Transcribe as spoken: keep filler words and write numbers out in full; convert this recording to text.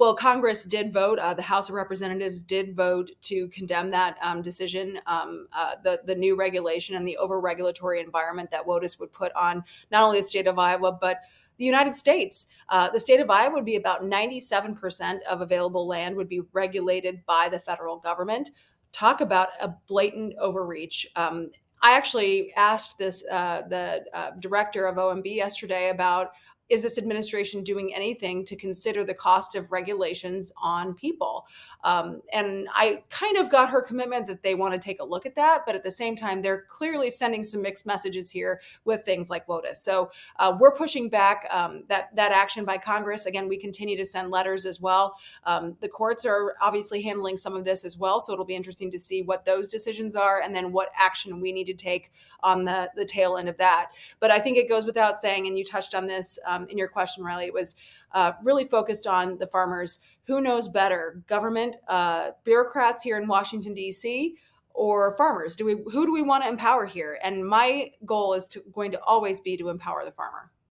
Well, Congress did vote. Uh, the House of Representatives did vote to condemn that um, decision, um, uh, the the new regulation and the over regulatory environment that WOTUS would put on not only the state of Iowa but the United States. Uh, the state of Iowa would be about ninety-seven percent of available land would be regulated by the federal government. Talk about a blatant overreach. Um, I actually asked this uh, the uh, director of O M B yesterday about, is this administration doing anything to consider the cost of regulations on people? Um, and I kind of got her commitment that they want to take a look at that. But at the same time, they're clearly sending some mixed messages here with things like WOTUS. So uh, we're pushing back um, that, that action by Congress. Again, we continue to send letters as well. Um, the courts are obviously handling some of this as well. So it'll be interesting to see what those decisions are and then what action we need to take on the, the tail end of that. But I think it goes without saying, and you touched on this um, in your question, Riley, it was uh, really focused on the farmers. Who knows better, government, uh, bureaucrats here in Washington, D C, or farmers? Do we, who do we want to empower here? And my goal is to, going to always be to empower the farmer.